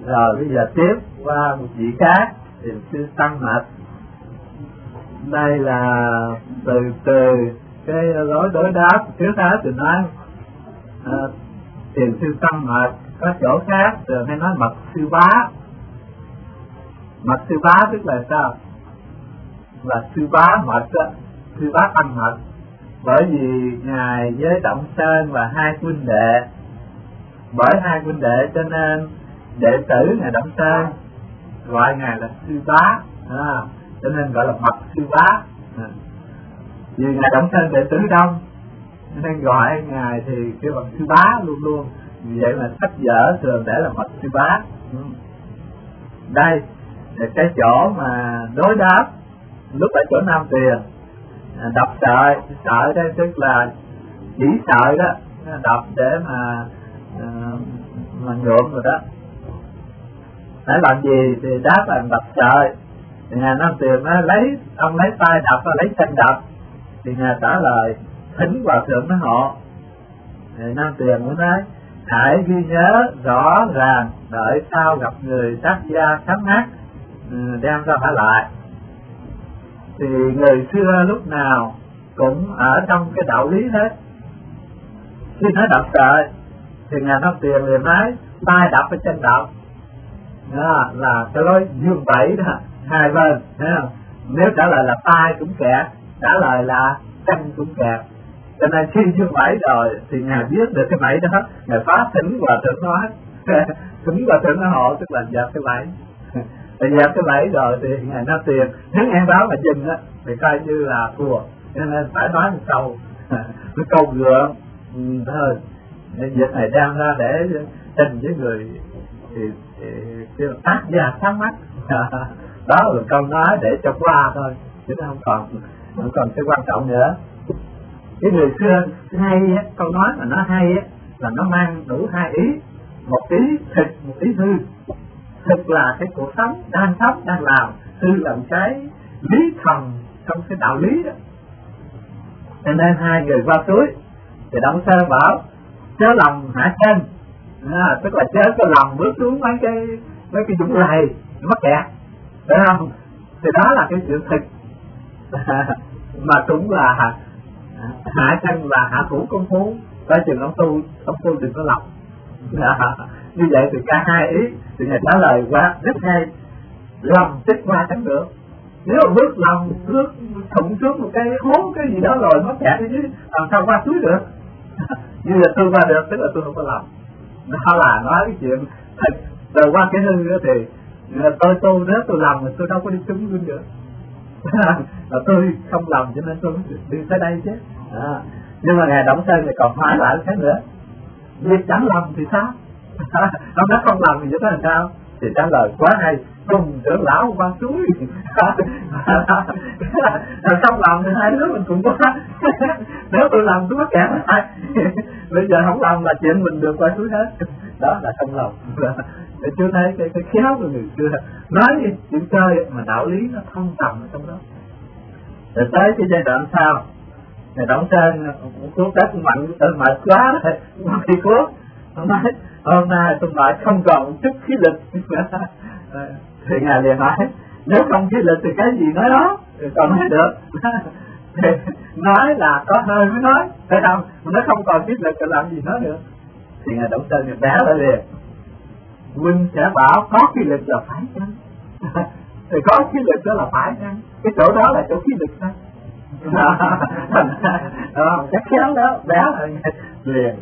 Rồi bây giờ tiếp qua một vị khác, Thiền sư Tăng Mật. Đây là từ cái lối đối đáp trước đó tôi nói Thiền sư Tăng Mật, có chỗ khác thường hay nói Mật sư bá. Mật sư bá tức là sao? Là sư bá mật đó, sư bá Tăng Mật. Bởi vì ngài với Động Sơn và hai huynh đệ, bởi hai huynh đệ cho nên đệ tử ngài Động Sơn gọi ngài là sư bá, cho nên gọi là Mật sư bá. Vì ngài Động Sơn đệ tử đông nên gọi ngài thì kêu bằng sư bá luôn luôn. Vì vậy mà sách vở thường để là Mật sư bá. Đây là cái chỗ mà đối đáp lúc ở chỗ Nam Tiền, đọc sợi đây tức là chỉ sợi đó, đọc để mà nhuộm rồi đó. Để làm gì thì đáp là đọc sợi. Thì ngài Nam Tiền nó ông lấy tay đọc và lấy chân đọc. Thì ngài trả lời thính hòa thượng nó hộ. Thì Nam Tiền mới nói hãy ghi nhớ rõ ràng, đợi sau gặp người tác gia sáng mắt đem ra hỏi lại. Thì người xưa lúc nào cũng ở trong cái đạo lý hết. Khi nói đọc sợi thì ngài Nam Tiền liền nói tay đọc với chân đọc, đó là cái lối dương bảy đó, hai bên, thấy không? Nếu trả lời là tay cũng kẹt, trả lời là chân cũng kẹt. Cho nên khi dương bảy rồi thì ngài biết được cái bảy đó, ngài phá thỉnh hòa thượng nói thỉnh hòa thượng nó hộ, tức là dẹp cái bảy. Thì dẹp cái bảy rồi thì ngài Nam Tiền nếu nghe báo mà dừng á thì coi như là thua, cho nên phải nói một câu cái câu gượng thôi. Việc này đem ra để trình với người thì kêu tác gia sáng mắt. Đó là câu nói để cho qua thôi, chứ nó không còn cái quan trọng nữa. Cái người xưa hay á, câu nói mà nó hay á là nó mang đủ hai ý, một ý thực, một ý hư. Thực là cái cuộc sống đang sống đang làm, hư là một cái lý thần trong cái đạo lý đó. Cho nên hai người qua suối thì Động Sơn bảo chớ lòng hạ chân, tức là chớ có lòng bước xuống mấy cái dũng lầy mắc kẹt, phải không? Thì đó là cái chuyện thực mà cũng là hạ chân là hạ thủ công phu. Coi chừng ông tu đừng có lòng. Như vậy thì cả hai ý thì ngài trả lời quá rất hay. Lòng tích qua chẳng được, nếu mà bước lòng bước thụng xuống một cái hố cái gì đó rồi mắc kẹt chứ làm sao qua suối được. Như là tôi qua được tức là tôi không có lòng. Đó là nói cái chuyện thật. Rồi qua cái hư đó thì tôi nếu tôi lòng thì tôi đâu có đi trúng luôn được. Là tôi không lòng cho nên tôi mới đi tới đây chứ. Nhưng mà ngài Động Sơn thì còn hỏi lại cái nữa, việc chẳng lòng thì sao? Ông nói không lòng thì như thế làm sao? Thì trả lời quá hay, cùng trưởng lão qua suối. Không lòng thì hai đứa mình cùng qua. Nếu tôi làm tôi mắc kẹt lại. Bây giờ không lòng là chuyện mình được qua suối hết. Đó là không lòng. Để chú thấy cái khéo của người xưa nói gì chuyện chơi mà đạo lý nó thông tầm ở trong đó. Rồi tới cái giai đoạn sau, Ngài Động Sơn thuốc đất mạnh mệt quá rồi, thì thuốc ông nói hôm nay tôi mệt không còn một chút khí lực. Thì ngài liền nói nếu không khí lực thì cái gì nói đó còn nói được. Thì nói là có hơi mới nói, phải không? Mà nó không còn khí lực thì làm gì nói được. Thì ngài Động Sơn bẻ lại liền, huynh sẽ bảo có khí lực là phải chăng? Thì có khí lực đó là phải chăng? Cái chỗ đó là chỗ khí lực đó. Chắc khéo đó bé liền.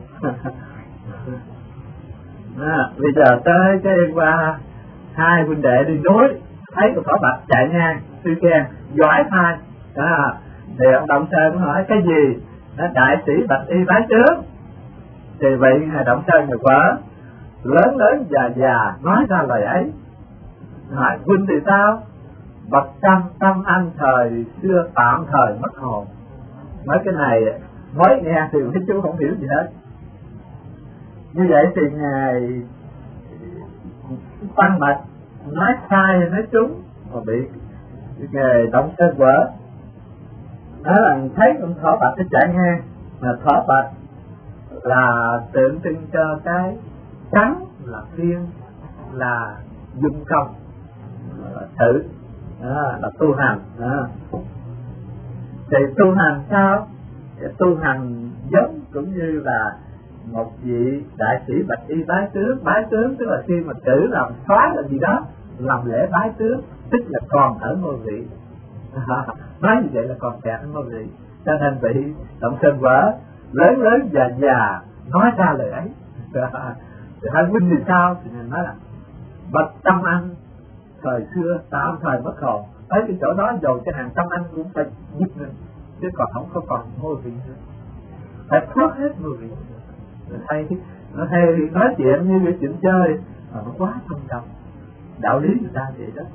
Bây giờ tới cái qua hai huynh đệ đi núi, thấy con thỏ bạch chạy ngang sư khen giỏi thay. Thì ông Động Sơn hỏi cái gì? Nó đại sĩ bạch y bái tướng. Thì vậy ngài Động Sơn người vợ lớn già nói ra lời ấy. Hỏi huynh thì sao? Bậc trăm tâm anh thời xưa tạm thời mất hồn. Mấy cái này mới nghe thì mấy chú không hiểu gì hết. Như vậy thì ngài Tăng Mật nói sai nói trúng mà bị ngài Động Sơn vỡ. Đó là thấy con thỏ bạch nó chạy ngang, mà thỏ bạch là tượng trưng cho cái trắng là thiên, là dụng công, là thử, là tu hành. Thì tu hành sao? Tu hành giống cũng như là một vị đại sĩ bạch y bái tướng tức là khi mà cử làm soái là gì đó, làm lễ bái tướng, tức là còn ở ngôi vị. Nói như vậy là còn kẹt ở ngôi vị, cho nên vị Động Sơn Vở lớn già nói ra lời ấy. Thì hai huynh thì sao? Thì mình nói là bậc Tâm Anh thời xưa tạm thời mất hồn, tới cái chỗ đó rồi cái hàng Tâm Anh cũng phải giết mình, chứ còn không có còn ngôi vị nữa, phải thoát hết ngôi vị. Nó hay nói chuyện như cái chuyện chơi mà nó quá thâm độc, đạo lý người ta vậy đó.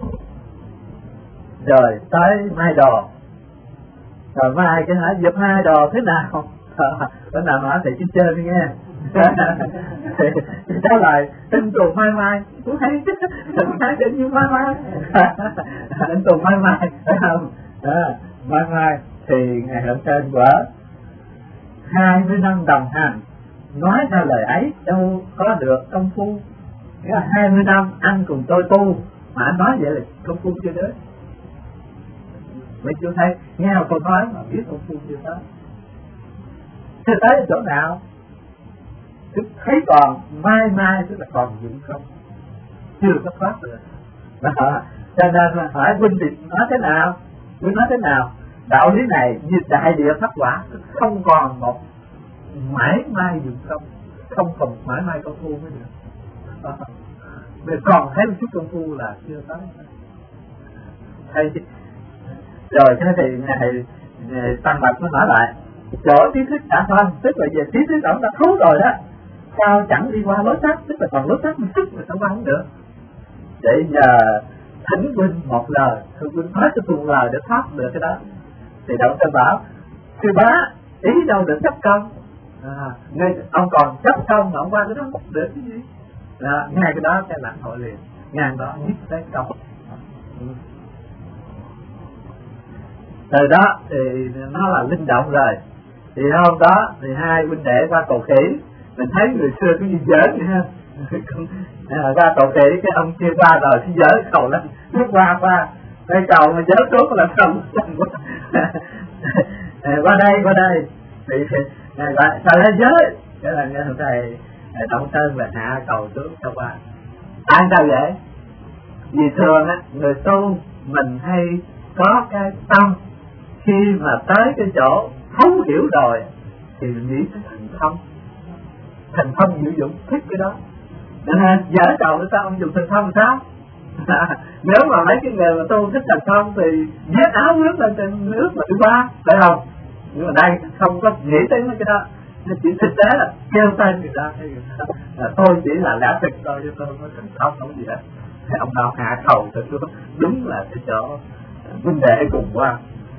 Rồi tới mai đồ, rồi mai cái hỏi dập hai đồ thế nào? Bữa nào hỏi thì chứ chơi đi nghe. Thì trả lời tinh tù mai cũng hay chứ, hay tự nhiên mai tinh tù mai phải không? Mai thì ngày Hận Sơn Vở 20 năm đồng hành, nói ra lời ấy đâu có được công phu. 20 năm anh cùng tôi tu mà anh nói vậy là công phu chưa đến. Mấy chú thấy nghe một câu nói mà biết công phu chưa tới. Chưa tới chỗ nào? Cứ thấy còn mai tức là còn dụng công, chưa có thoát được. Cho nên là hỏi huynh thì nói thế nào? Huynh nói thế nào? Đạo lý này như đại địa phát quả, không còn một mãi mai dụng công, không còn mãi mai công phu mới được. Mình còn thấy một chút công phu là chưa tới. Hay rồi thế thì ngày Tăng Bạch nó nói lại chỗ trí thức đã phân, tức là về trí thức ông đã thấu rồi đó, sao chẳng đi qua lối tắt, tức là còn lối tắt mình thức mà sao qua không được. Để giờ thỉnh huynh một lời, huynh nói cho tôi một lời để thoát được cái đó. Thì Động Sơn bảo sư bá ý đâu được chấp công, ông còn chấp công mà ông qua cái đó không được cái gì. Ngay cái đó cái lãnh hội liền, ngay đó nhất tới công. Từ đó thì nó là linh động rồi. Thì hôm đó thì hai huynh đệ qua cầu khỉ, mình thấy người xưa cái gì giỡn vậy ha. Qua cầu khỉ cái ông kia qua rồi cái giỡn cầu lên, nước qua đây cầu mà giỡn xuống là không. Qua đây thì sao lấy giới cái là nghe thầy Động Sơn là hạ cầu xuống cho qua. Tại sao vậy? Vì thường á người tu mình hay có cái tâm khi mà tới cái chỗ thấu hiểu rồi thì mình nghĩ tới thành thông diệu dụng, thích cái đó. Nên dở đầu nữa sao ông dùng thành thông sao? Nếu mà mấy cái người mà tu thích thành thông thì vét áo nước lên trên nước mà đi qua, phải không? Nhưng mà đây không có nghĩ tới mấy cái đó, nó chỉ thực tế là kêu tên người ta, tôi chỉ là lẽ thực thôi chứ tôi không có thành thông không gì hết. Thì ông nào hạ cầu tới xuống, đúng là cái chỗ huynh đệ cùng qua.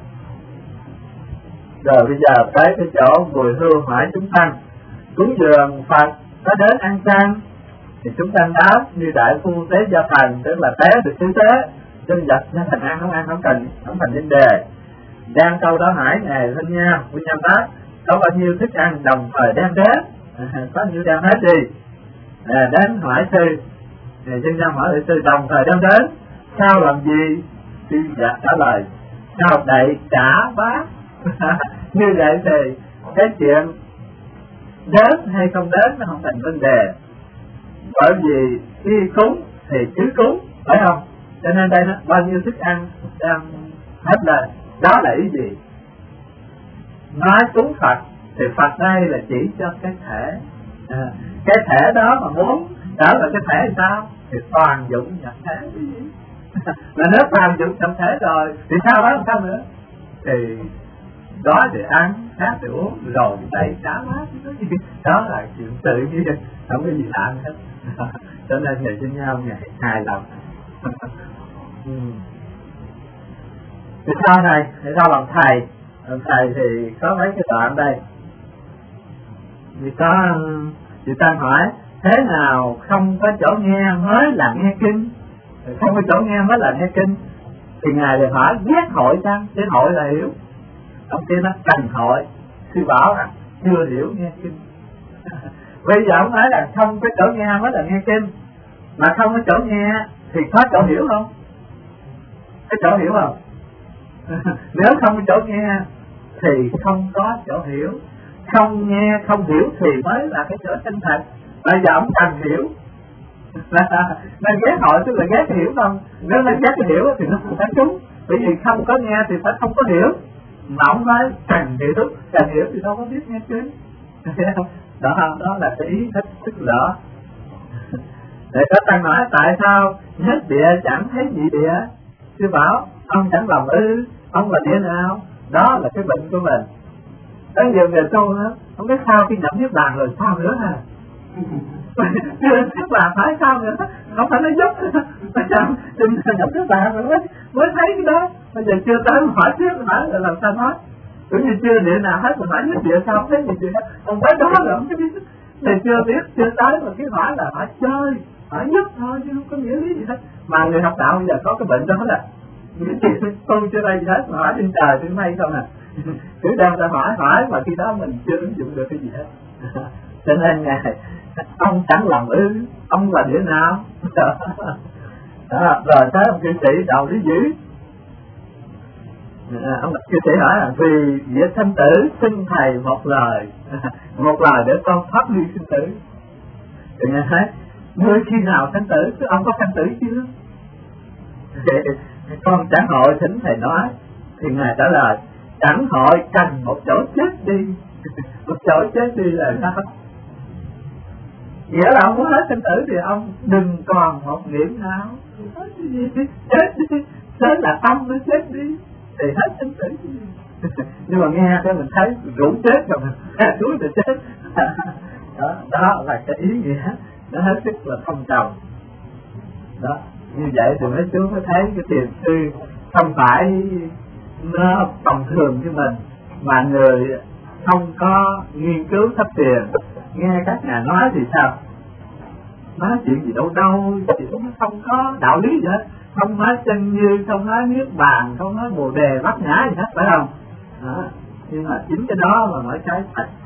Rồi bây giờ tới cái chỗ mùi hương hỏi chúng tăng cúng dường Phật có đến ăn chan thì chúng tăng đáp như đại phu tế gia thần, tức là tế được tứ tế, chân vật gia thành ăn không thành vấn đề. Đang câu đó hỏi ngài Thanh Nha, Nguyên Nham đáp có bao nhiêu thức ăn đồng thời đem đến, có nhiêu đem hết đi. Đến hỏi sư, Chân Nham hỏi sư đồng thời đem đến sao làm gì? Sư dạ trả lời sao đậy trả bát. Như vậy thì cái chuyện đến hay không đến nó không thành vấn đề, bởi vì khi cúng thì cứ cúng, phải không? Cho nên đây nó bao nhiêu thức ăn đem hết lên, đó là ý gì? Nói cúng Phật thì Phật đây là chỉ cho cái thể, cái thể đó mà muốn trở lại cái thể sao thì toàn dụng nhập thể cái gì. Mà nếu toàn dụng nhập thể rồi thì sao đó làm sao nữa? Thì đó để ăn, khác để uống, rồi đây trả bát, đó là chuyện tự nhiên, không có gì lạ hết. Cho nên ngày sinh nhau ngày hài lòng. Thì sau này, thì sau làm thầy thì có mấy cái đoạn đây. Thì có chị Tăng hỏi thế nào không có chỗ nghe mới là nghe kinh, không có chỗ nghe mới là nghe kinh. Thì ngài lại hỏi ghét hội chăng? Cái hội là hiểu. Ông kia nó cần hội, sư bảo là chưa hiểu nghe kinh. Bây giờ ông nói là không có chỗ nghe mới là nghe kinh, mà không có chỗ nghe thì có chỗ hiểu không? Có chỗ hiểu không? Nếu không có chỗ nghe thì không có chỗ hiểu. Không nghe không hiểu thì mới là cái chỗ chân thật. Bây giờ ông cần hiểu nên ghét hội tức là ghét hiểu không? Nếu nó ghét hiểu thì nó không phải trúng. Bởi vì không có nghe thì phải không có hiểu. Mà ông nói cần hiểu thì đâu có biết nghe chứ. Đó là cái ý thức rõ. Để có tăng nói tại sao nhất địa chẳng thấy nhị địa? Sư bảo ông chẳng lòng ư, ông là địa nào? Đó là cái bệnh của mình. Có nhiều người tu nữa, không biết sao khi nhập niết bàn rồi sao nữa ha. Niết bàn phải sao nữa, không phải nó giúp. Trên nhập niết bàn rồi mới thấy cái đó. Bây giờ chưa tới hỏi tiếp hỏi là làm sao nói. Cũng như chưa địa nào hết mà hỏi nhất địa sao không thấy nhị địa. Ông phải đó rồi ông cái biết. Thì chưa biết, chưa tới mà cái hỏi là hỏi chơi, hỏi nhất thôi chứ không có nghĩa lý gì hết. Mà người học đạo bây giờ có cái bệnh đó là những chuyện tu chưa đây gì hết, mà hỏi trên trời trên mây không à. Cứ đem ra hỏi mà khi đó mình chưa ứng dụng được cái gì hết. Cho nên Ngài, ông chẳng lòng ư, ông là địa nào? Đó, rồi tới ông cư sĩ đầu lý dữ. Ông cư sĩ hỏi là vì nghĩa sanh tử xin thầy một lời để con thoát ly sinh tử. Thì Ngài thấy ngươi khi nào sanh tử? Chứ ông có sanh tử chưa? Con chẳng hội thỉnh thầy nói. Thì Ngài trả lời chẳng hội cần một chỗ chết đi. Một chỗ chết đi là sao? Nghĩa là ông muốn hết sinh tử thì ông đừng còn một niệm nào. Chết đi, chết là tâm nó chết đi thì hết sinh tử. Nhưng mà nghe cái mình thấy rủ chết rồi mình đuối thì chết. Đó là cái ý nghĩa nó hết sức là thông trọng. Đó, như vậy thì mấy chú mới thấy cái thiền sư không phải nó tầm thường với mình, mà người không có nghiên cứu thấp thiền, nghe các nhà nói thì sao? Nói chuyện gì đâu, chuyện nó không có đạo lý gì hết, không nói chân như, không nói niết bàn, không nói bồ đề bát nhã gì hết, phải không? Đó. Nhưng mà chính cái đó mà nói cái thật